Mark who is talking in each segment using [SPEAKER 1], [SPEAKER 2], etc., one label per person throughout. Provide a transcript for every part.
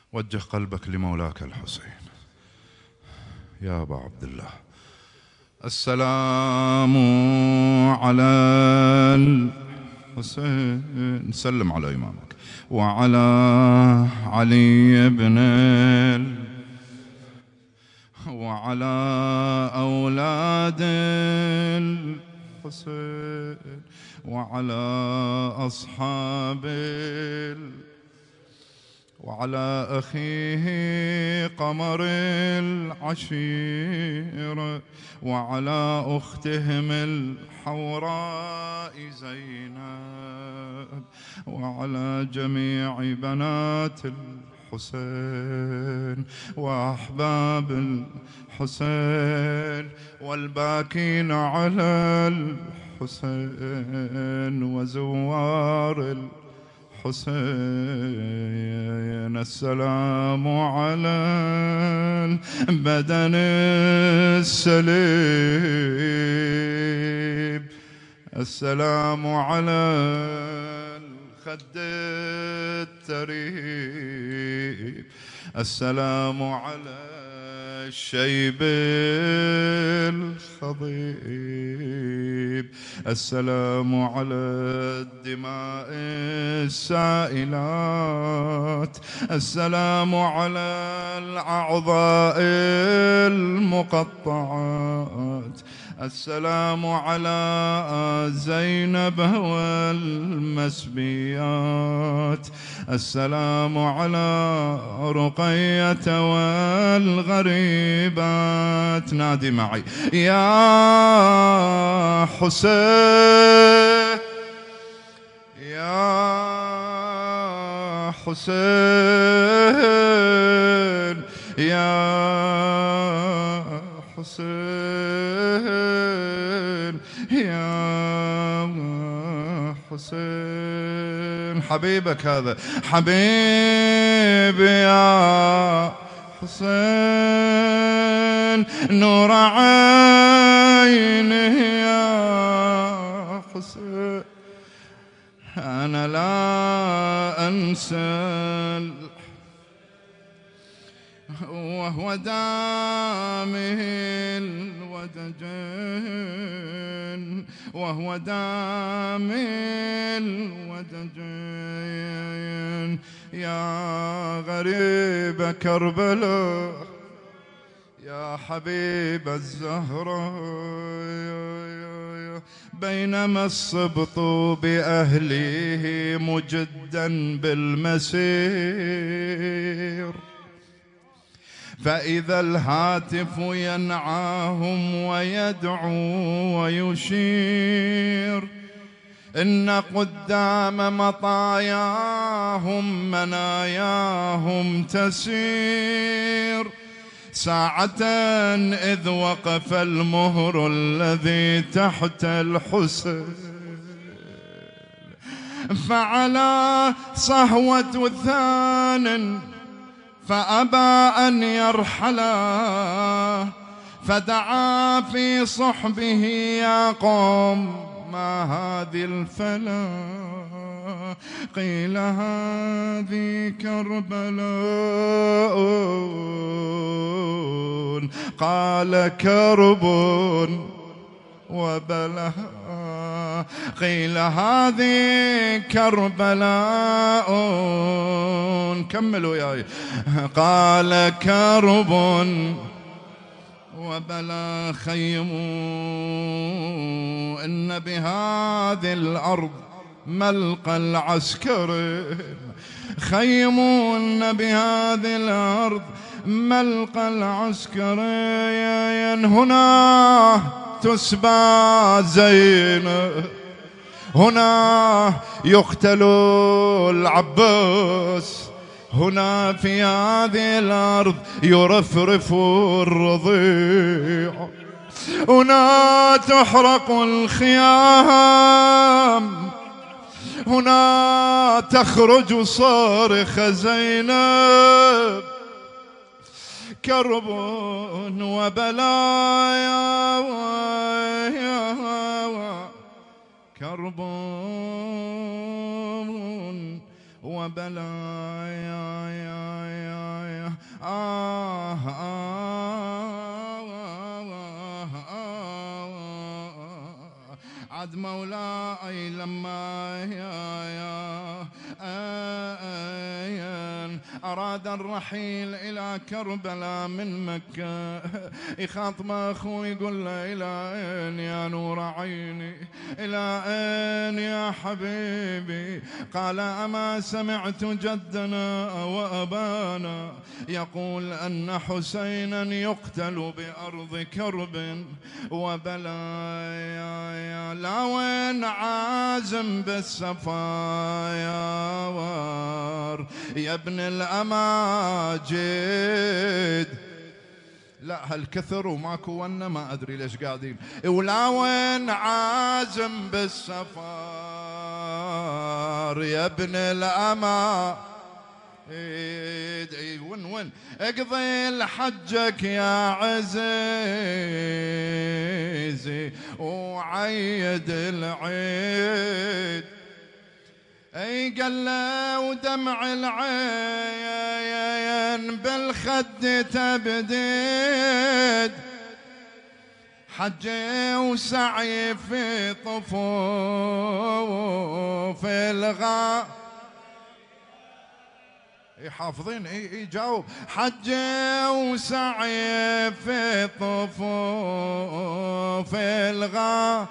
[SPEAKER 1] وجه قلبك لمولاك الحسين يا أبا عبد الله. السلام على الحسين، سلم على إمامك، وعلى علي بن وعلى أولاد الحسين وعلى أصحاب وعلى أخيه قمر العشيرة وعلى أختهم الحوراء زينب وعلى جميع بنات الحسين وأحباب الحسين والباكين على الحسين وزوار حسين. السلام على البدن السليم، السلام على الخد التريب، السلام على الشيب الخضيب، السلام على الدماء السائلات، السلام على الأعضاء المقطعات، السلام على زينب والمسبيات، السلام على رقية والغريبات. نادي معي يا حسين يا حسين يا حسين يا حسين. حبيبك هذا حبيبي يا حسين، نور عيني يا حسين، أنا لا أنسى وهو دامه الودجين وهو دامه الودجين. يا غريب كربلاء يا حبيب الزهراء، بينما السبط بأهله مجدا بالمسير، فإذا الهاتف ينعاهم ويدعو ويشير، إن قدام مطاياهم مناياهم تسير، ساعة إذ وقف المهر الذي تحت الحسين، فعلى صهوة ثان فأبى أن يرحلا، فدعا في صحبه يا قوم ما هذه الفلا، قيل هذه كربلاء، قال كرب وبلاء، قيل هذه كربلاء، كملوا ياي، قال كرب وبلا. خيموا إن بهذه الأرض ملقى العسكر، خيموا إن بهذه الأرض ملقى العسكر، هنا تسبى زينب، هنا يقتل العباس، هنا في هذه الأرض يرفرف الرضيع، هنا تحرق الخيام، هنا تخرج صارخ زينب، كرب وبلايا كرب وبلايا بعد مولاي لما أراد الرحيل إلى كربلاء من مكة، يخاطب أخوه يقول له إلى أين يا نور عيني، إلى أين يا حبيبي؟ قال أما سمعت جدنا وأبانا يقول أن حسينا يقتل بأرض كرب وبلايا، لا وين عازم بالسفايا وار يا ابن الأماجد. لا هالكثر وماكو ونا ما أدري ليش قاعدين. ولا وين عازم بالسفار يا ابن الأماجد، ون اقضي لحجك يا عزيزي وعيد العيد. اي قال له ودمع العين بالخد تبديد، حجي وسعي في طفوف الغا. حافظين جاوب. حجي وسعي في طفوف الغا،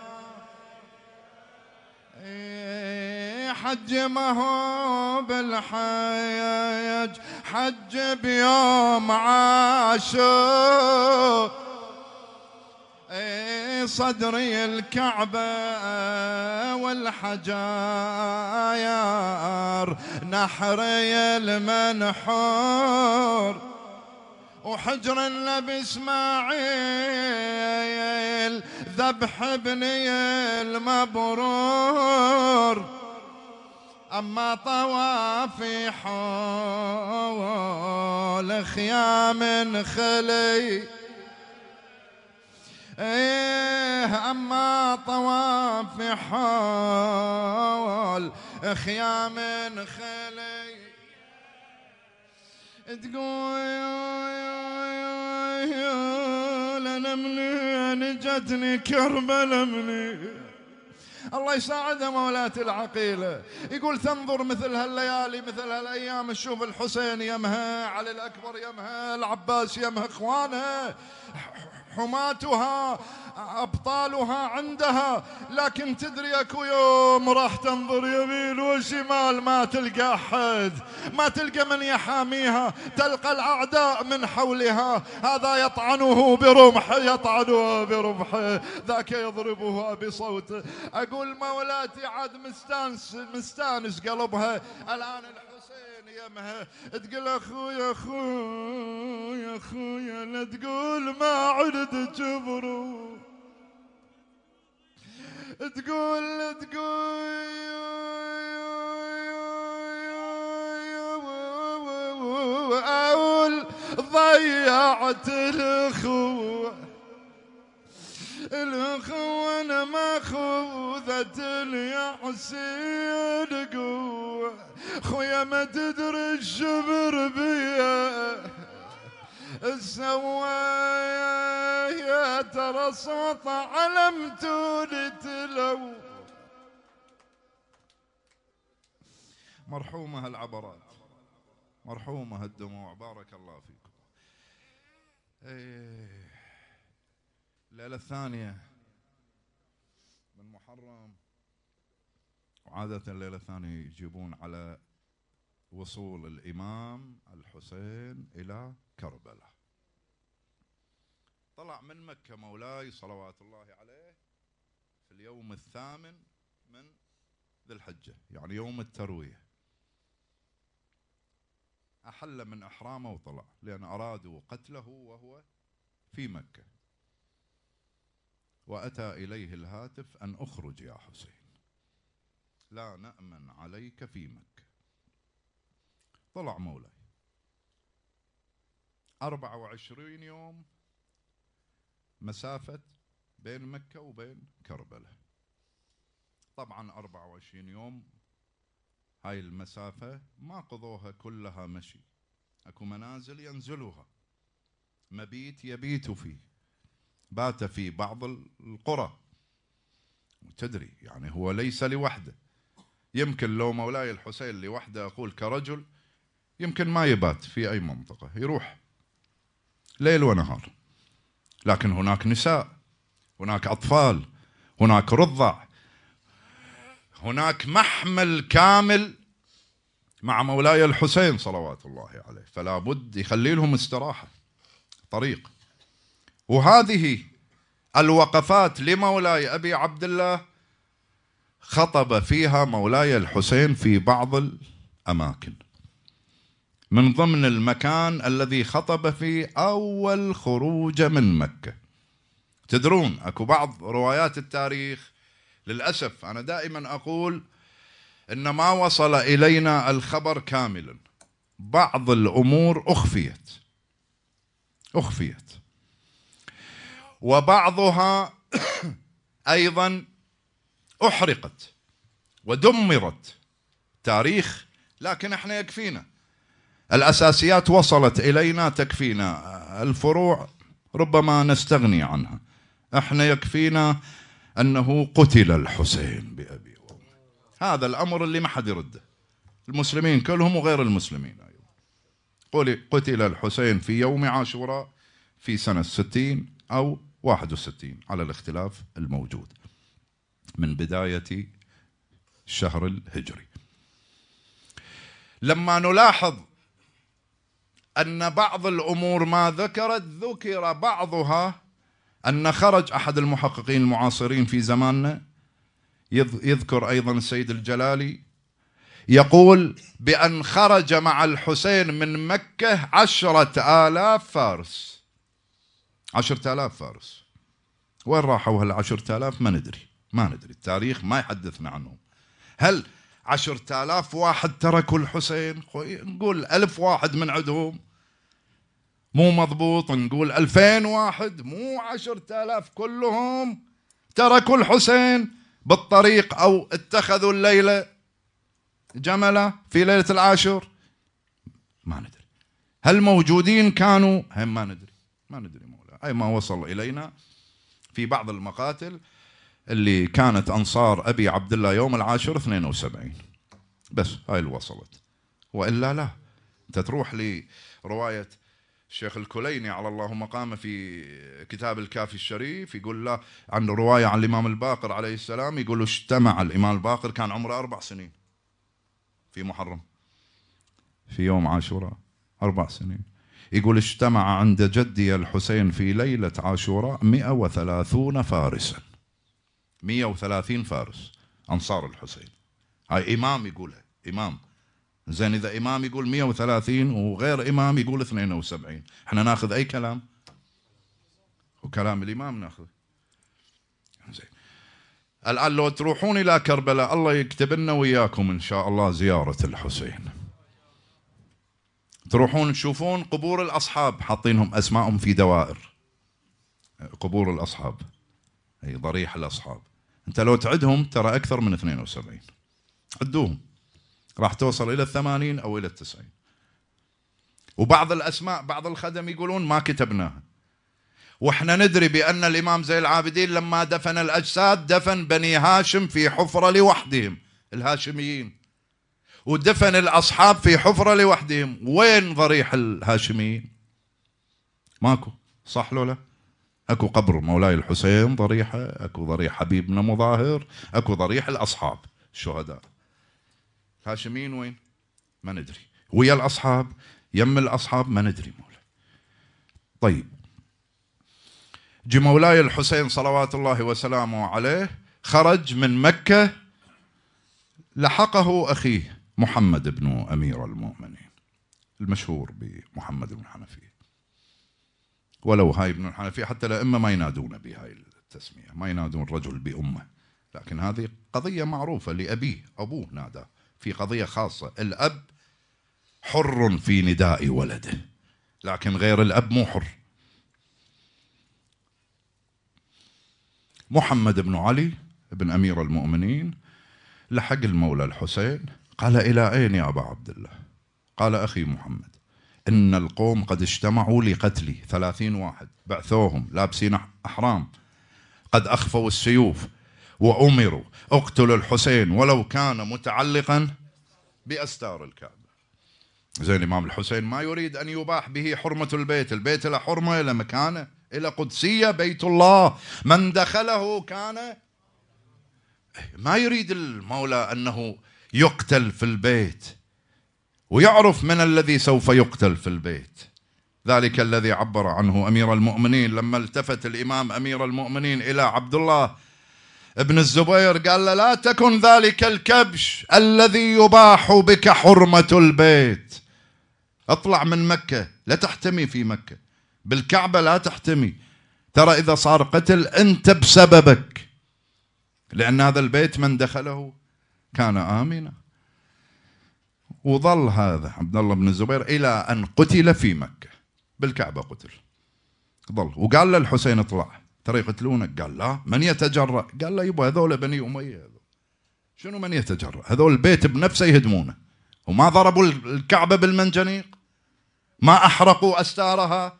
[SPEAKER 1] حج ما هو بالحج، حج بيوم عاشور، صدري الكعبة والحجاير نحري المنحور، وحجر النبي إسماعيل ذبح ابني المبرور. أما طوافي حول خيام خلي، أما طوافي حول خيام خلي، تقول أنا منين جتني كربلاء مني. الله يساعدها مولاتي العقيلة. يقول تنظر مثل هالليالي مثل هالأيام تشوف الحسين يمها، علي الأكبر يمها، العباس يمها، إخوانها حماتها أبطالها عندها، لكن تدري أكو يوم راح تنظر يمين وشمال ما تلقى أحد، ما تلقى من يحاميها، تلقى الأعداء من حولها، هذا يطعنه برمحه، يطعنه برمحه، ذاك يضربه بصوته. أقول مولاتي عاد مستانس قلبها الآن الحسين يمها، تقول أخويا أخويا أخويا، لا تقول ما عرد جبرو، تقول أقول ضيعت الأخوة أنا ماخوذة يا حسين قوة، خويا ما تدري الشبر بيا السوايا، ترى صوت علمتوني تلو. مرحومة هالعبرات، مرحومة هالدموع، بارك الله فيكم. الليلة الثانية من محرم، وعادة الليلة الثانية يجيبون على وصول الإمام الحسين إلى كربلاء. طلع من مكة مولاي صلوات الله عليه في اليوم 8 من ذي الحجة، يعني يوم التروية. أحل من إحرامه وطلع، لأن أرادوا قتله وهو في مكة، وأتى إليه الهاتف أن أخرج يا حسين، لا نأمن عليك في مكة. طلع مولاي 24 يوم مسافة بين مكة وبين كربلاء. طبعا 24 يوم هاي المسافة ما قضوها كلها مشي، اكو منازل ينزلوها، مبيت يبيتوا فيه، بات في بعض القرى، تدري يعني هو ليس لوحده. يمكن لو مولاي الحسين لوحده أقول كرجل يمكن ما يبات في أي منطقة، يروح ليل ونهار، لكن هناك نساء، هناك أطفال، هناك رضع، هناك محمل كامل مع مولاي الحسين صلوات الله عليه، فلا بد يخلي لهم استراحة طريق. وهذه الوقفات لمولاي أبي عبد الله خطب فيها مولاي الحسين في بعض الأماكن. من ضمن المكان الذي خطب فيه أول خروج من مكة. تدرون أكو بعض روايات التاريخ، للأسف أنا دائما أقول إن ما وصل إلينا الخبر كاملا، بعض الأمور أخفيت وبعضها أيضا أحرقت ودمرت تاريخ، لكن احنا يكفينا الأساسيات وصلت إلينا تكفينا، الفروع ربما نستغني عنها. احنا يكفينا أنه قتل الحسين بأبي وأمي، هذا الأمر اللي ما حد يرده، المسلمين كلهم وغير المسلمين أيضا. قتل الحسين في يوم عاشوراء في سنة 60 أو 61 على الاختلاف الموجود من بداية الشهر الهجري. لما نلاحظ أن بعض الأمور ما ذكر بعضها، أن خرج أحد المحققين المعاصرين في زماننا يذكر أيضا السيد الجلالي يقول بأن خرج مع الحسين من مكة 10,000 فارس. 10,000 فارس، وين راحوا هال10,000؟ ما ندري التاريخ ما يحدثنا عنهم. هل 10,000 واحد تركوا الحسين؟ نقول 1000 واحد من عندهم مو مضبوط، نقول 2000 واحد، مو 10,000 كلهم تركوا الحسين بالطريق أو اتخذوا الليلة جملة في ليلة العاشر؟ ما ندري. هل موجودين كانوا؟ هم ما ندري مولا. أي ما وصل إلينا في بعض المقاتل اللي كانت أنصار أبي عبد الله يوم العاشر 72 بس، هاي اللي وصلت، وإلا لا. أنت تروح لرواية الشيخ الكليني على الله مقامه في كتاب الكافي الشريف، يقول له عن رواية عن الإمام الباقر عليه السلام، يقول اجتمع الإمام الباقر كان عمره 4 سنين في محرم في يوم عاشوراء 4 سنين، يقول اجتمع عند جدي الحسين في ليلة عاشوراء 130 فارسا، 130 فارس أنصار الحسين. هاي إمام يقولها، إمام. زين إذا إمام يقول 130 وغير إمام يقول 72، احنا ناخذ أي كلام؟ وكلام الإمام ناخذ. زين الآن لو تروحون إلى كربلاء، الله يكتب لنا وياكم إن شاء الله زيارة الحسين، تروحون تشوفون قبور الأصحاب حاطينهم أسمائهم في دوائر، قبور الأصحاب، أي ضريح الأصحاب، أنت لو تعدهم ترى أكثر من 72، عدوهم راح توصل إلى 80 أو إلى 90. وبعض الأسماء بعض الخدم يقولون ما كتبناها، وإحنا ندري بأن الإمام زين العابدين لما دفن الأجساد دفن بني هاشم في حفرة لوحدهم، الهاشميين، ودفن الأصحاب في حفرة لوحدهم. وين ضريح الهاشميين؟ ماكو، صح لو لا؟ أكو قبر مولاي الحسين ضريحة، أكو ضريح حبيبنا مظاهر، أكو ضريح الأصحاب الشهداء. الهاشميين وين؟ ما ندري. ويا الأصحاب، يم الأصحاب، ما ندري مولا. طيب جي مولاي الحسين صلوات الله وسلامه عليه خرج من مكة، لحقه أخيه محمد بن أمير المؤمنين المشهور بمحمد بن حنفية، ولو هاي ابن الحنفية حتى الأئمة ما ينادون بهاي التسمية، ما ينادون الرجل بأمه، لكن هذه قضية معروفة لأبيه، أبوه نادى في قضية خاصة. الأب حر في نداء ولده، لكن غير الأب مو حر. محمد بن علي بن أمير المؤمنين لحق المولى الحسين، قال إلى أين يا أبا عبد الله؟ قال أخي محمد إن القوم قد اجتمعوا لقتلي، 30 واحد بعثوهم لابسين أحرام، قد أخفوا السيوف وأمروا اقتلوا الحسين ولو كان متعلقا بأستار الكعبة. زين الإمام الحسين ما يريد أن يباح به حرمة البيت، البيت له حرمة، له مكانة، له قدسية، بيت الله من دخله كان. ما يريد المولى أنه يقتل في البيت، ويعرف من الذي سوف يقتل في البيت. ذلك الذي عبر عنه أمير المؤمنين لما التفت الإمام أمير المؤمنين إلى عبد الله ابن الزبير قال له: لا تكن ذلك الكبش الذي يباح بك حرمة البيت، اطلع من مكة، لا تحتمي في مكة، بالكعبة لا تحتمي، ترى إذا صار قتل أنت بسببك، لأن هذا البيت من دخله كان آمنا. وظل هذا عبد الله بن الزبير إلى أن قتل في مكة، بالكعبة قتل، ظل. وقال له الحسين: اطلع، ترى يقتلونك. قال: لا، من يتجرأ؟ قال له: يبا هذول بني أمية، شنو من يتجرأ؟ هذول البيت بنفسه يهدمونه، وما ضربوا الكعبة بالمنجنيق، ما أحرقوا أستارها،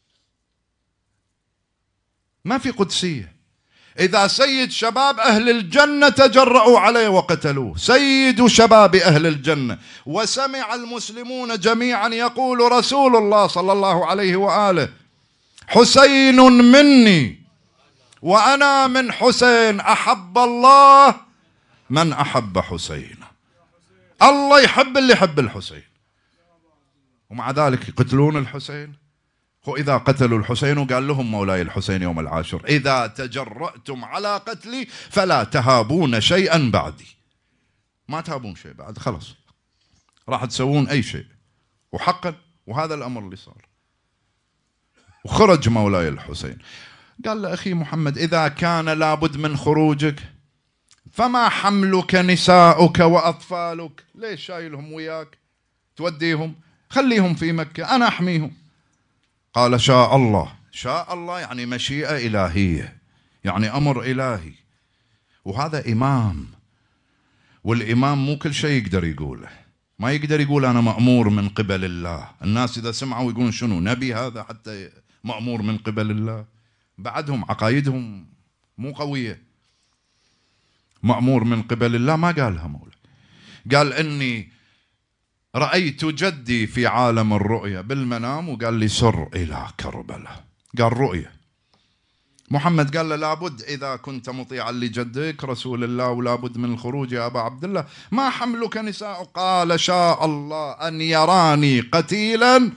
[SPEAKER 1] ما في قدسية. إذا سيد شباب أهل الجنة تجرؤوا عليه وقتلوه، سيد شباب أهل الجنة، وسمع المسلمون جميعا يقول رسول الله صلى الله عليه وآله: حسين مني وأنا من حسين، أحب الله من أحب حسين. الله يحب اللي يحب الحسين، ومع ذلك يقتلون الحسين. وإذا قتلوا الحسين وقال لهم مولاي الحسين يوم العاشر: إذا تجرأتم على قتلي فلا تهابون شيئا بعدي. ما تهابون شيء بعد، خلاص راح تسوون أي شيء، وحقا وهذا الأمر اللي صار. وخرج مولاي الحسين قال له: أخي محمد، إذا كان لابد من خروجك فما حملك نساؤك وأطفالك؟ ليش شايلهم وياك توديهم؟ خليهم في مكة، أنا أحميهم. قال: شاء الله. شاء الله يعني مشيئة إلهية، يعني أمر إلهي. وهذا إمام، والإمام مو كل شيء يقدر يقوله، ما يقدر يقول أنا مأمور من قبل الله. الناس إذا سمعوا يقولون: شنو نبي هذا حتى مأمور من قبل الله؟ بعدهم عقايدهم مو قوية. مأمور من قبل الله ما قالها مولا، قال: إني رأيت جدي في عالم الرؤيا بالمنام وقال لي: سر إلى كربلاء. قال رؤيا. محمد قال له: لابد إذا كنت مطيعا لجدك رسول الله ولابد من الخروج يا أبا عبد الله، ما حملك نساء؟ قال: شاء الله أن يراني قتيلا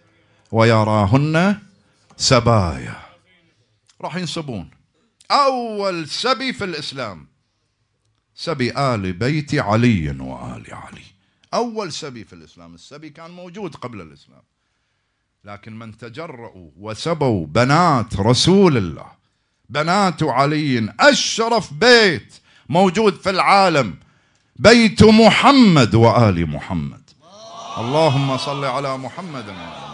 [SPEAKER 1] ويراهن سبايا. راح ينصبون. أول سبي في الإسلام سبي آل بيت علي وآل علي، أول سبي في الإسلام. السبي كان موجود قبل الإسلام، لكن من تجرؤوا وسبوا بنات رسول الله، بنات علي، أشرف بيت موجود في العالم، بيت محمد وآل محمد. اللهم صل على محمد وآل محمد.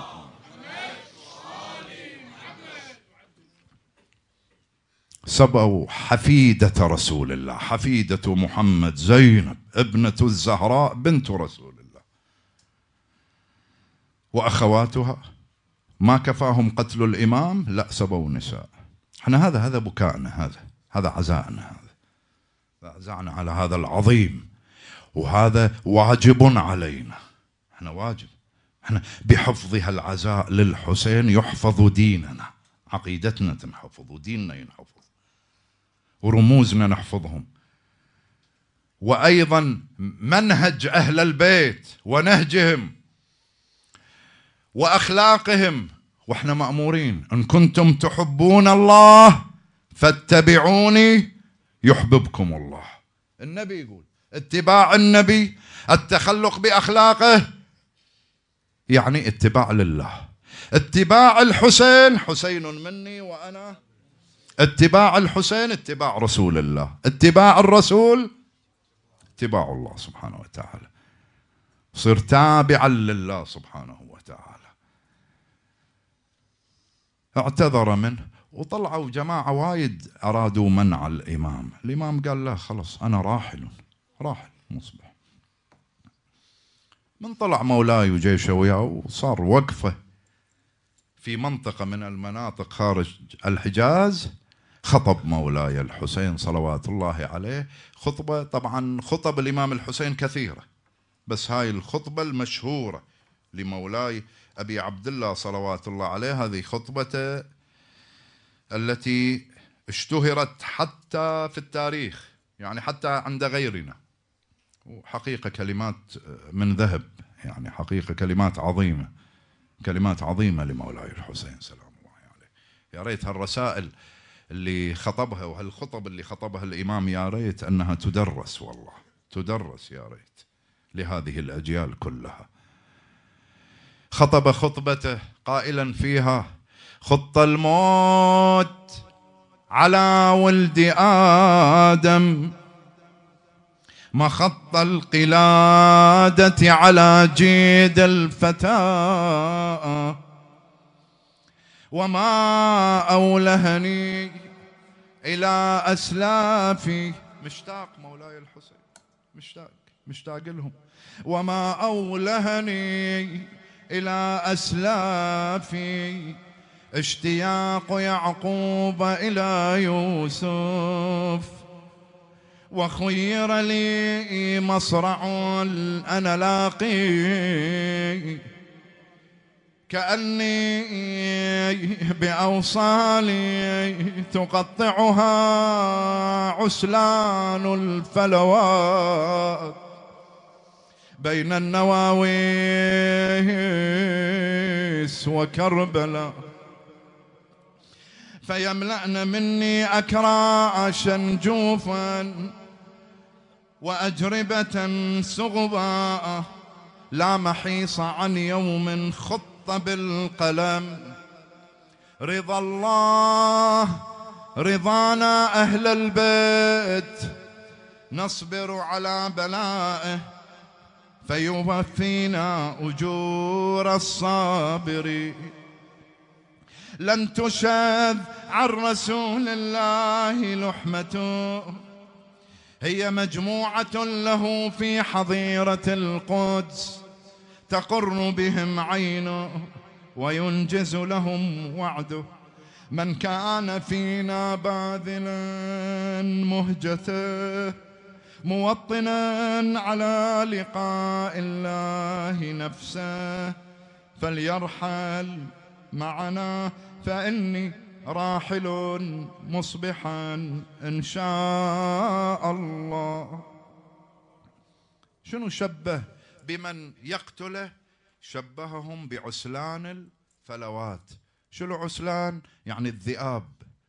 [SPEAKER 1] سبوا حفيدة رسول الله، حفيدة محمد زينب ابنة الزهراء بنت رسول الله، وأخواتها. ما كفاهم قتل الإمام، لا سبوا النساء. احنا هذا بكائنا، هذا عزائنا، هذا عزائنا على هذا العظيم، وهذا واجب علينا. احنا واجب، احنا بحفظ هالعزاء للحسين يحفظ ديننا، عقيدتنا تنحفظ وديننا ينحفظ ورموزنا نحفظهم، وأيضا منهج أهل البيت ونهجهم وأخلاقهم. وإحنا مأمورين: إن كنتم تحبون الله فاتبعوني يحببكم الله. النبي يقول اتباع النبي، التخلق بأخلاقه، يعني اتباع لله. اتباع الحسين: حسين مني وأنا. اتباع الحسين اتباع رسول الله، اتباع الرسول اتباع الله سبحانه وتعالى. صير تابعا لله سبحانه وتعالى. اعتذر منه، وطلعوا جماعة وايد أرادوا منع الإمام. الإمام قال: لا خلص، أنا راحل مصبح. من طلع مولاي وجيشه وياه، وصار وقفة في منطقة من المناطق خارج الحجاز، خطب مولاي الحسين صلوات الله عليه خطبة. طبعا خطب الإمام الحسين كثيرة، بس هاي الخطبة المشهورة لمولاي أبي عبد الله صلوات الله عليه، هذه خطبته التي اشتهرت حتى في التاريخ، يعني حتى عند غيرنا. وحقيقة كلمات من ذهب، يعني حقيقة كلمات عظيمة، كلمات عظيمة لمولاي الحسين سلام الله عليه. يا ريت هالرسائل اللي خطبها وهالخطب اللي خطبها الإمام يا ريت أنها تدرس، والله تدرس يا ريت لهذه الأجيال كلها. خطب خطبته قائلا فيها: خط الموت على ولد آدم مخط القلادة على جيد الفتاة، وما أولهني إلى أسلافي. مشتاق مولاي الحسين، مشتاق لهم. وما أولهني إلى أسلافي اشتياق يعقوب إلى يوسف، وخير لي مصرع أنا لاقي، كأني بأوصالي تقطعها عسلان الفلوات بين النواويس وكربلاء، فيملأن مني أكراشا جوفا وأجربة سغباء، لا محيص عن يوم خط بالقلم. رضا الله رضانا أهل البيت، نصبر على بلائه فيوفينا أجور الصابرين. لن تشذ عن رسول الله لحمة، هي مجموعة له في حظيرة القدس، تقر بهم عينه وينجز لهم وعده. من كان فينا باذلا مهجته موطنا على لقاء الله نفسه، فليرحل معنا فإني راحل مصبحا إن شاء الله. شنو شبه بمن يقتله؟ شبههم بعسلان الفلوات. شنو عسلان؟ يعني الذئاب،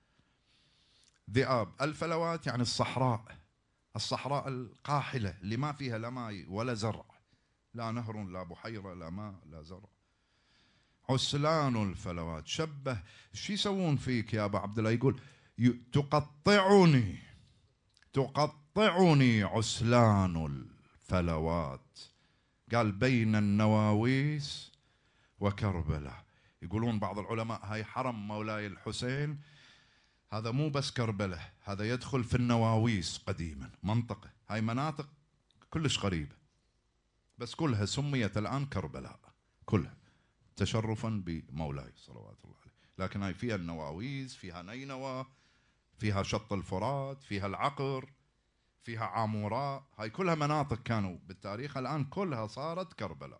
[SPEAKER 1] ذئاب. الفلوات يعني الصحراء، الصحراء القاحلة اللي ما فيها لا ماء ولا زرع، لا نهر لا بحيرة لا ماء لا زرع. عسلان الفلوات. شبه شو يسوون فيك يا أبا عبد الله؟ يقول تقطعني عسلان الفلوات. قال بين النواويس وكربلاء. يقولون بعض العلماء هاي حرم مولاي الحسين هذا مو بس كربلاء، هذا يدخل في النواويس قديما، منطقة هاي مناطق كلش قريبة، بس كلها سميت الآن كربلاء، كلها تشرفا بمولاي صلوات الله عليه. لكن هاي فيها النواويس، فيها نينوى، فيها شط الفرات، فيها العقر، فيها عاموراء، هاي كلها مناطق كانوا بالتاريخ، الآن كلها صارت كربلاء.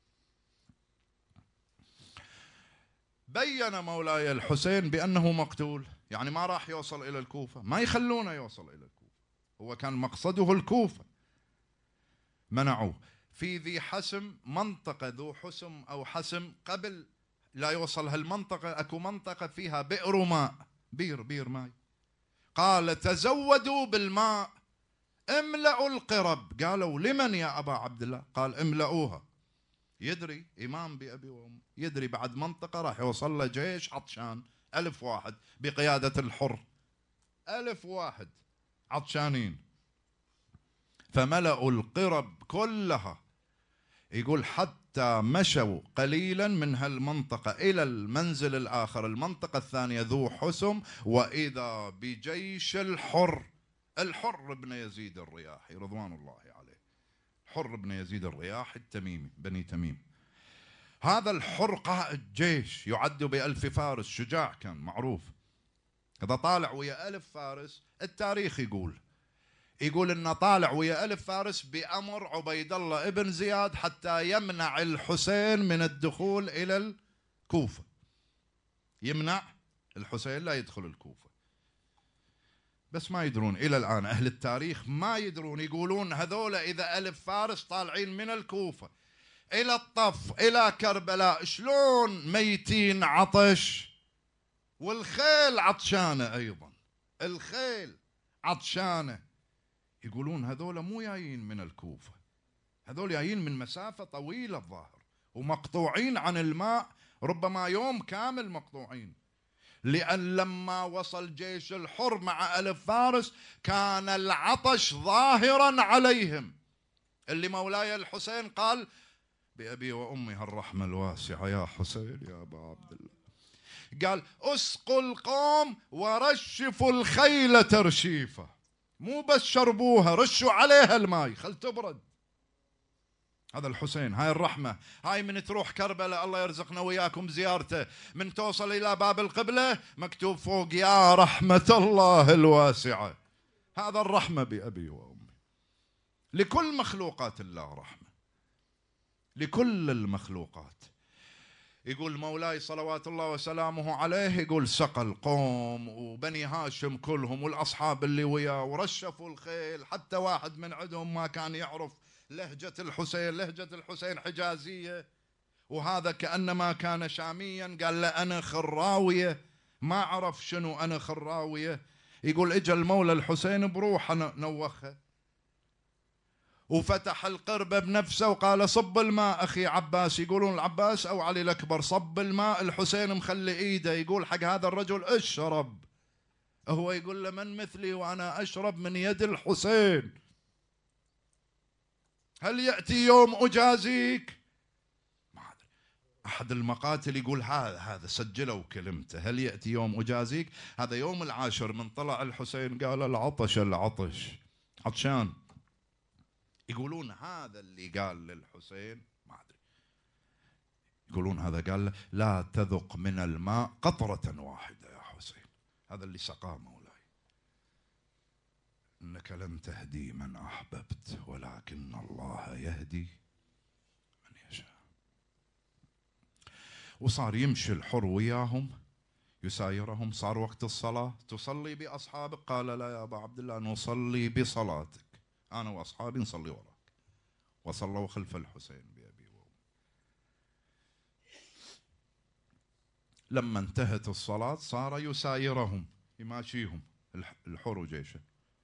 [SPEAKER 1] بين مولاي الحسين بأنه مقتول، يعني ما راح يوصل إلى الكوفة، ما يخلونه يوصل إلى الكوفة، هو كان مقصده الكوفة، منعوه. في ذي حسم، منطقة ذو حسم أو حسم، قبل لا يوصل هالمنطقة أكو منطقة فيها بئر ماء، بير ماء. قال تزودوا بالماء، املأوا القرب. قالوا لمن يا أبا عبد الله؟ قال املأوها. يدري إمام بأبي وأم، يدري بعد منطقة راح يوصل له جيش عطشان، 1000 واحد بقيادة الحر، 1000 واحد عطشانين، فملأوا القرب كلها. يقول حتى مشوا قليلا من هالمنطقة إلى المنزل الآخر، المنطقة الثانية ذو حسم، وإذا بجيش الحر بن يزيد الرياحي رضوان الله عليه، حر بن يزيد الرياحي التميمي، بني تميم. هذا الحر قائد جيش يعد ب1000 فارس، شجاع كان معروف. إذا طالع ويا 1000 فارس، التاريخ يقول إنه طالع ويا 1000 فارس بأمر عبيد الله ابن زياد حتى يمنع الحسين من الدخول إلى الكوفة، يمنع الحسين لا يدخل الكوفة. بس ما يدرون إلى الآن أهل التاريخ ما يدرون، يقولون هذول إذا 1000 فارس طالعين من الكوفة إلى الطف إلى كربلاء شلون ميتين عطش، والخيل عطشانة أيضا، الخيل عطشانة. يقولون هذول مو جايين من الكوفة، هذول جايين من مسافة طويلة الظاهر، ومقطوعين عن الماء، ربما يوم كامل مقطوعين. لأن لما وصل جيش الحر مع 1000 فارس كان العطش ظاهرا عليهم، اللي مولاي الحسين قال بأبي وأمي هالرحمة الواسعة يا حسين يا أبا عبد الله، قال اسقوا القوم ورشفوا الخيل ترشيفة، مو بس شربوها، رشوا عليها الماء خل تبرد. هذا الحسين، هاي الرحمة، هاي من تروح كربلاء الله يرزقنا وياكم زيارته، من توصل إلى باب القبلة مكتوب فوق يا رحمة الله الواسعة. هذا الرحمة بأبي وأمي، لكل مخلوقات الله رحمة، لكل المخلوقات. يقول مولاي صلوات الله وسلامه عليه، يقول سقى القوم وبني هاشم كلهم والأصحاب اللي وياه ورشفوا الخيل، حتى واحد من عندهم ما كان يعرف لهجة الحسين، لهجة الحسين حجازية، وهذا كأنما كان شاميا، قال له أنا خراوية، ما عرف شنو أنا خراوية. يقول إجا المولى الحسين بروحه نوخه وفتح القربة بنفسه وقال صب الماء أخي عباس. يقولون العباس أو علي الأكبر، صب الماء، الحسين مخلي إيده، يقول حق هذا الرجل اشرب، هو يقول له من مثلي وأنا أشرب من يد الحسين، هل يأتي يوم أجازيك؟ ما أدري، أحد المقاتل يقول هذا سجلوا كلمته، هل يأتي يوم أجازيك؟ هذا يوم العاشر من طلع الحسين قال العطش عطشان. يقولون هذا اللي قال للحسين، ما أدري، يقولون هذا قال له لا تذق من الماء قطرة واحدة يا حسين، هذا اللي سقاه مولاي، إنك لن تهدي من أحببت ولكن الله يهدي من يشاء. وصار يمشي الحر وياهم يسايرهم. صار وقت الصلاة، تصلي بأصحابك؟ قال لا يا أبا عبد الله، نصلي بصلاتك، أنا وأصحابي نصلي وراك. وصلوا خلف الحسين بأبي وأمي. لما انتهت الصلاة صار يسايرهم، يماشيهم الحر وجيشه.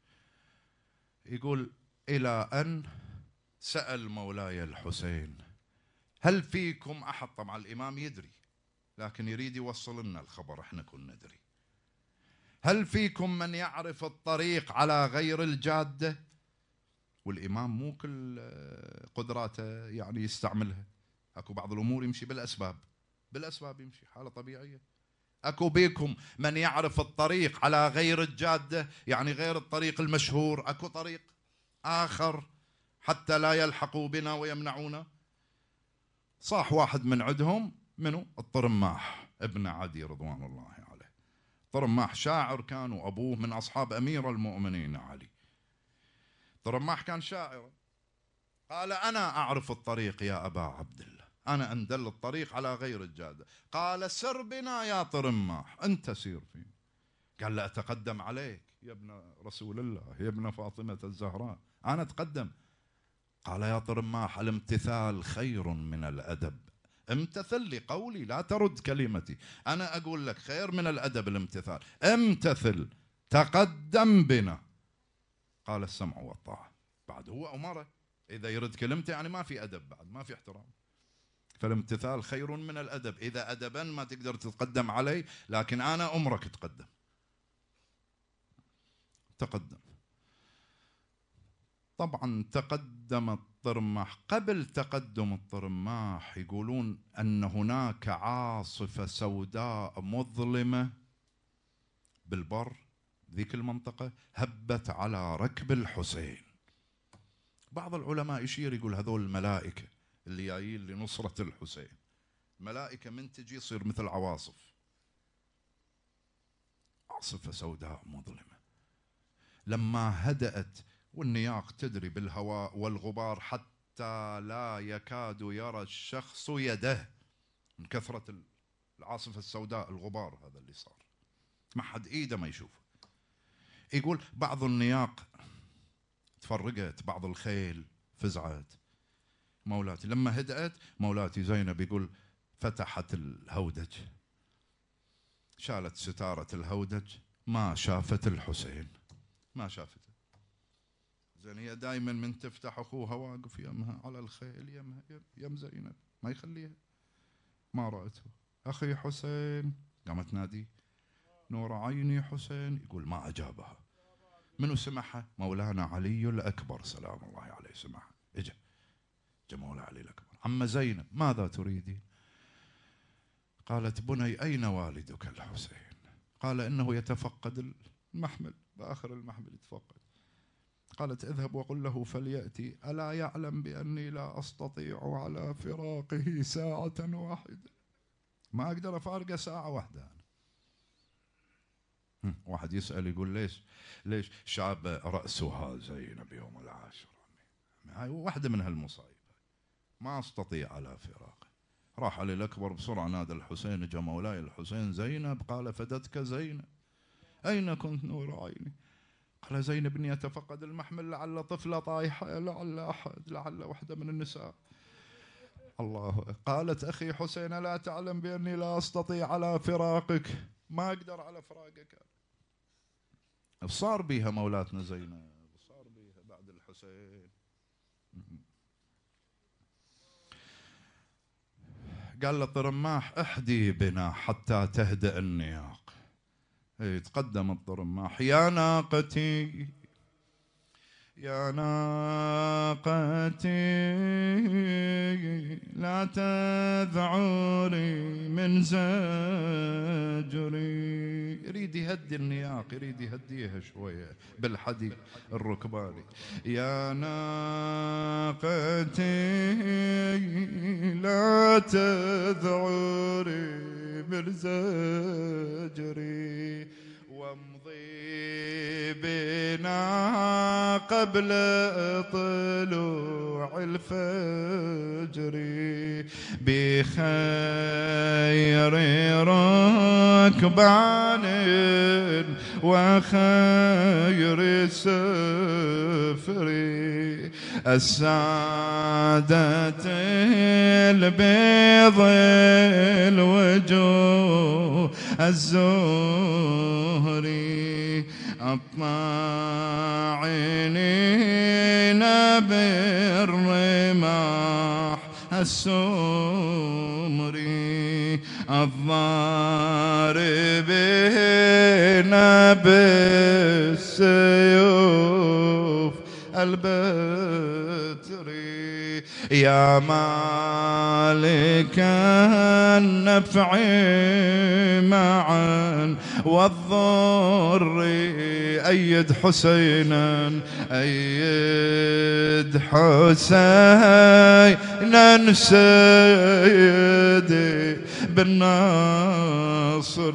[SPEAKER 1] يقول إلى أن سأل مولاي الحسين هل فيكم أحد، طبعا الإمام يدري لكن يريد يوصل لنا الخبر، احنا كنا ندري، هل فيكم من يعرف الطريق على غير الجادة؟ والإمام مو كل قدراته يعني يستعملها، أكو بعض الأمور يمشي بالأسباب يمشي حالة طبيعية. أكو بيكم من يعرف الطريق على غير الجادة، يعني غير الطريق المشهور، أكو طريق آخر حتى لا يلحقوا بنا ويمنعونا. صاح واحد من عندهم، منو؟ الطرماح ابن عدي رضوان الله عليه. طرماح شاعر كان، وأبوه من أصحاب أمير المؤمنين علي. طرماح كان شاعر، قال أنا أعرف الطريق يا أبا عبد الله، أنا أندل الطريق على غير الجادة. قال سر بنا يا طرماح، أنت سير فينا. قال لا أتقدم عليك يا ابن رسول الله، يا ابن فاطمة الزهراء، أنا أتقدم. قال يا طرماح الامتثال خير من الأدب، امتثل لقولي لا ترد كلمتي، أنا أقول لك خير من الأدب الامتثال، امتثل تقدم بنا. قال السمع والطاعة. بعد هو أمره إذا يرد كلمته يعني ما في أدب، بعد ما في احترام، فالامتثال خير من الأدب. إذا أدبا ما تقدر تتقدم علي، لكن أنا أمرك تقدم. تقدم. طبعا تقدم الطرماح. قبل تقدم الطرماح يقولون أن هناك عاصفة سوداء مظلمة بالبر ذيك المنطقة هبت على ركب الحسين. بعض العلماء يشير يقول هذول الملائكة اللي جايين لنصرة الحسين، ملائكة من تجي يصير مثل عواصف عاصفة سوداء مظلمة. لما هدأت والنياق تدري بالهواء والغبار حتى لا يكاد يرى الشخص يده من كثرة العاصفة السوداء، الغبار هذا اللي صار ما حد ايده ما يشوفه. يقول بعض النياق تفرقت، بعض الخيل فزعت. مولاتي لما هدأت مولاتي زينب يقول فتحت الهودج، شالت ستارة الهودج، ما شافت الحسين، ما شافته. زين هي دائما من تفتح اخوها واقف يمها على الخيل، يمها يم زينب ما يخليها، ما رأته. اخي حسين، قامت تنادي نور عيني حسين، يقول ما اجابها. منو سمعها؟ مولانا علي الأكبر سلام الله عليه سمعها. اجا مولا علي الأكبر. عم زينب ماذا تريدين؟ قالت بني أين والدك الحسين؟ قال إنه يتفقد المحمل، بآخر المحمل يتفقد. قالت اذهب وقل له فليأتي، ألا يعلم بأني لا أستطيع على فراقه ساعة واحدة؟ ما أقدر أفارقه ساعة واحدة. واحد يسأل يقول ليش شاب رأسها زينب يوم العاشر؟ هاي واحدة من هالمصايب، ما أستطيع على فراقه. راح علي الأكبر بسرعة نادى الحسين، جاء مولاي الحسين زينب، قال فدتك زينب، أين كنت نور عيني؟ قال زينب إني أتفقد المحمل، لعل طفلة طايحة، لعل أحد، لعل واحدة من النساء. الله. قالت أخي حسين لا تعلم بأني لا أستطيع على فراقك؟ ما أقدر على فراقك. صار بيها مولاتنا زينب، صار بيها بعد الحسين. قال له طرماح احدي بنا حتى تهدأ النياق. تقدم الطرماح يا ناقتي يا ناقتي لا تذعري من زجري. يريد يهدي النياق، يريد يهديها شوية بالحدي الركباني. يا ناقتي لا تذعري من زجري، وامضي بنا قبل طلوع الفجر، بخير ركبان وخير سفر، السادة البيض الوجوه الزهري، الطاعنين بالرماح السمري، الضاربين بالسيوف البتري، يا مالك النفع معا والضر، أيد حسينا أيد حسينا سيدي بالناصر.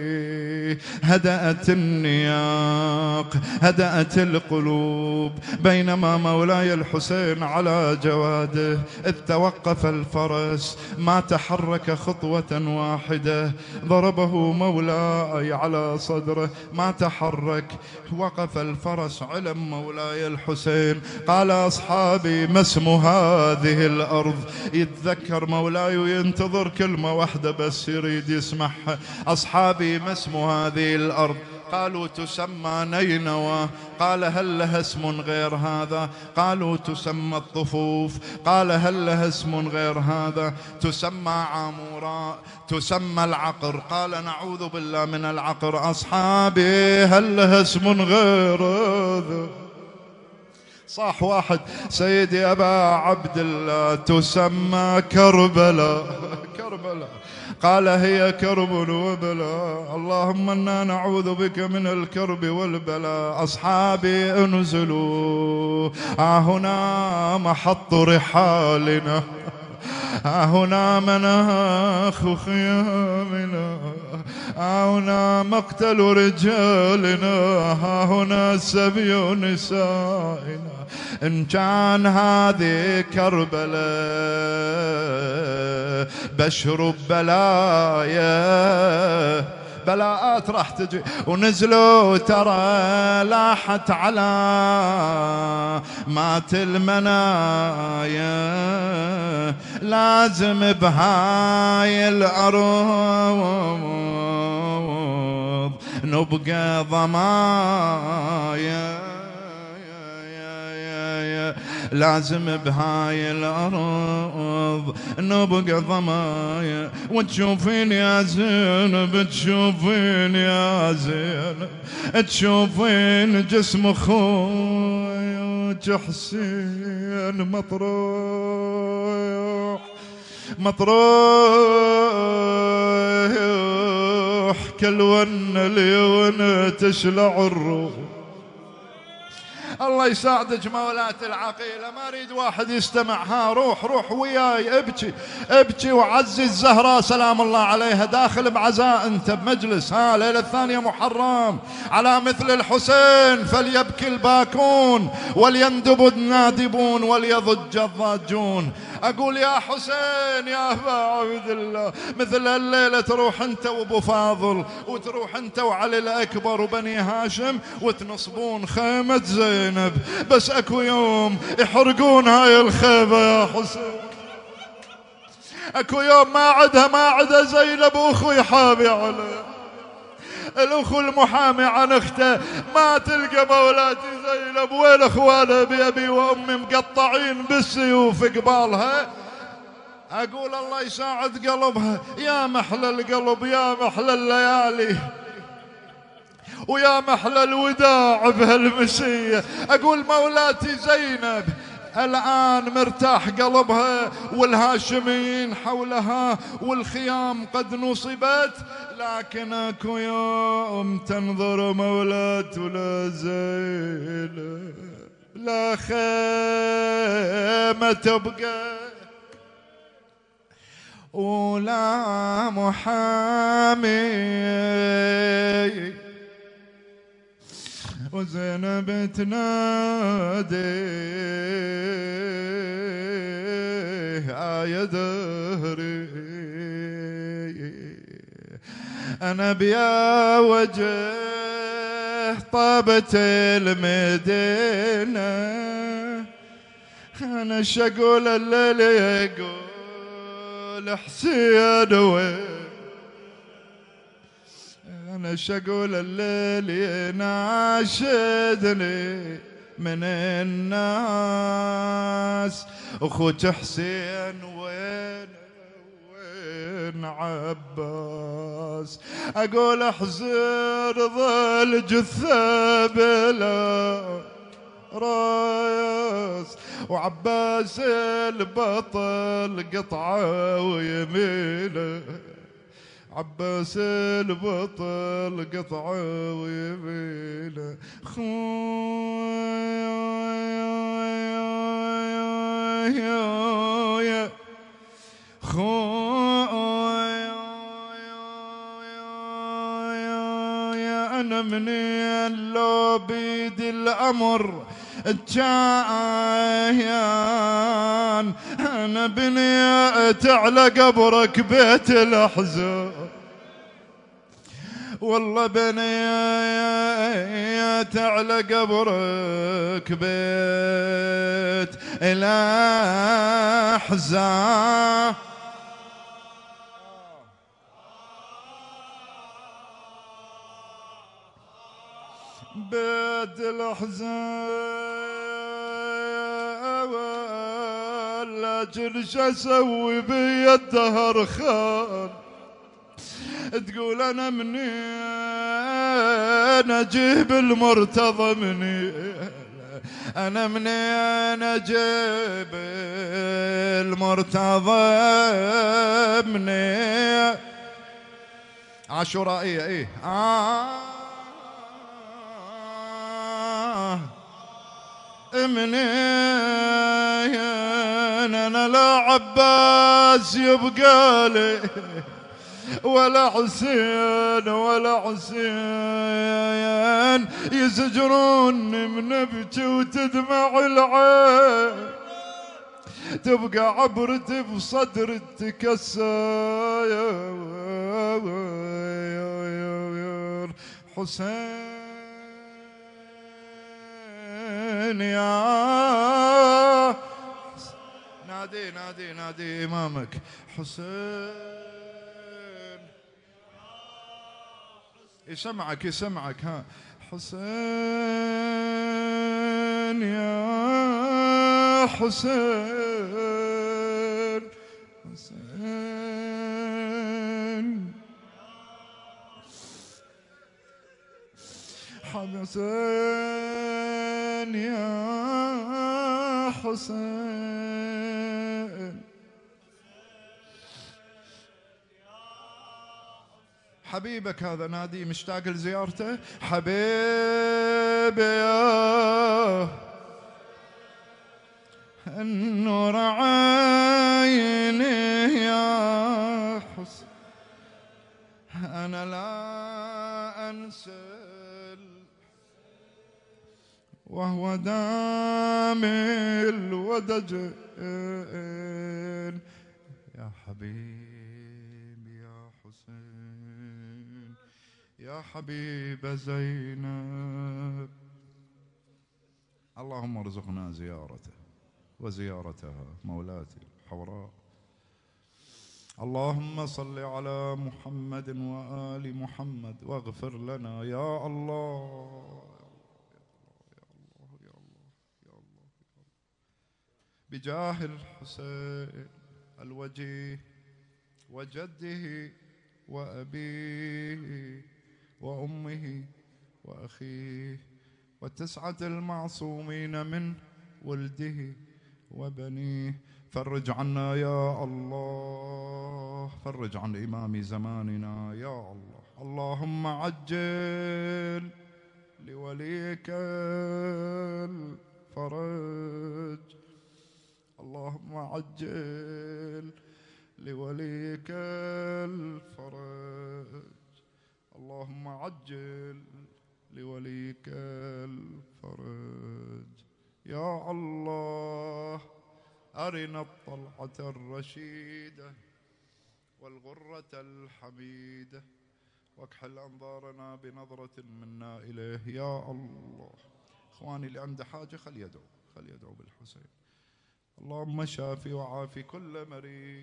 [SPEAKER 1] هدأت النياق هدأت القلوب، بينما مولاي الحسين على جواده إذ توقف الفرس، ما تحرك خطوة واحدة. ضربه مولاي على صدره ما تحرك، وقف الفرس. علم مولاي الحسين قال أصحابي ما اسم هذه الأرض؟ يتذكر مولاي وينتظر كلمة واحدة بس يريد يسمعها. أصحابي ما اسم هذه الأرض؟ قالوا تسمى نينوى. قال هل لها اسم غير هذا؟ قالوا تسمى الطفوف. قال هل لها اسم غير هذا؟ تسمى عاموراء، تسمى العقر. قال نعوذ بالله من العقر. أصحابي هل لها اسم غير هذا؟ صاح واحد سيدي أبا عبد الله تسمى كربلاء. كربلاء. قال هي كرب وبلاء، اللهم إنا نعوذ بك من الكرب والبلاء. أصحابي انزلوا هنا محط رحالنا، ها هنا مناخ خيامنا، ها هنا مقتل رجالنا، ها هنا سبي نسائنا. إن كان هذه كربلاء بشر بلايا، بلاءات راح تجي ونزلوا ترى لاحت على مات المنايا، لازم بهاي الأرض نبقى ضمايا، لازم بهاي الأرض نبقى ضمايا. وتشوفين يا زينب، تشوفين يا زينب، تشوفين جسم أخويا حسين مطروح، مطروح كل ون اليون تشلع الروح. الله يساعدك مولاتي العقيلة، ما اريد واحد يستمع. ها روح روح وياي، ابكي ابكي وعزي الزهراء سلام الله عليها داخل بعزاء انت بمجلس. ها ليلة 2 محرم على مثل الحسين فليبكي الباكون وليندب النادبون وليضج الضاجون. اقول يا حسين يا ابا عبد الله، مثل الليلة تروح انت وابو فاضل وتروح انت وعلي الاكبر وبني هاشم وتنصبون خيمة زينب، بس اكو يوم يحرقون هاي الخيمة يا حسين. اكو يوم ما عدا زينب واخوي حامي عليه، الاخو المحامي عن اخته، ما تلقى مولاتي زينب وين اخوانها بأبي وامي مقطعين بالسيوف قبالها. اقول الله يساعد قلبها، يا محلى القلب يا محلى الليالي ويا محلى الوداع بهالمسية. اقول مولاتي زينب الآن مرتاح قلبها والهاشمين حولها والخيام قد نصبت، لكن اكو يوم تنظر مولات ولا زينب لا خيمة تبقى ولا محامي، وزينب تنادي يا دهري أنا بيا وجه طابت المدينة، أنا شقول الليل يقول حسين وين، أنا شقول الليل يناشدني من الناس، أخوك حسين وين وين عباس. أقول احزر ظل جثة بلا راس، وعباس البطل قطعة ويمينه، عباس البطل قطعه ويمينه. خويا أنا منين لو بيدي الأمر الجايان، أنا بنيت على قبرك بيت الأحزان، والله بنيت على قبرك بيت الأحزان. بيت الأحزان لاجل شسوي بي الدهر خان، تقول أنا منين أجيب المرتضى منين، أنا منين أجيب المرتضى منين. عاشورائية إيه منين أنا لا عباس يبقى لي ولا حسين ولا حسين، يزجروني من ابكي وتدمع العين، تبقى عبرتي بصدر تكسر. حسين يا نادي نادي نادي إمامك حسين، يسمعك يسمعك ها. حسين يا حسين، حسين حسين يا حسين. حبيبك هذا نادي مشتاق لزيارته، حبيبي يا النور عيني يا حسين، أنا لا أنسى وهو دامي الودجين، يا حبيبي يا حسين يا حبيب زينب. اللهم ارزقنا زيارته وزيارتها مولاتي الحوراء. اللهم صل على محمد وآل محمد واغفر لنا يا الله بجاه الحسين الوجيه وجده وأبيه وأمه وأخيه والتسعة المعصومين من ولده وبنيه. فرج عنا يا الله، فرج عن إمام زماننا يا الله. اللهم عجل لوليك الفرج، اللهم عجل لوليك الفرج، اللهم عجل لوليك الفرج يا الله. أرنا الطلعة الرشيدة والغرة الحميدة واكحل أنظارنا بنظرة منا إليه يا الله. إخواني اللي عنده حاجة خل يدعو بالحسين. اللهم شافي وعافي كل مريض،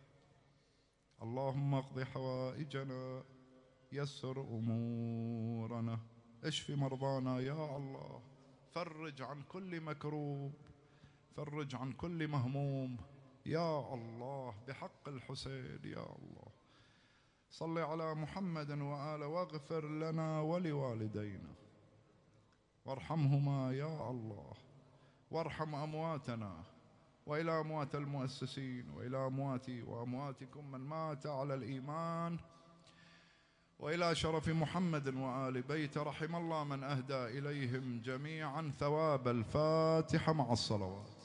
[SPEAKER 1] اللهم اقض حوائجنا، يسر أمورنا، اشف مرضانا يا الله، فرج عن كل مكروب، فرج عن كل مهموم يا الله بحق الحسين يا الله. صل على محمد وآله واغفر لنا ولوالدينا وارحمهما يا الله، وارحم أمواتنا وإلى أموات المؤسسين وإلى أمواتي وأمواتكم من مات على الإيمان، وإلى شرف محمد وآل بيت. رحم الله من أهدى إليهم جميعا ثواب الفاتحة مع الصلوات.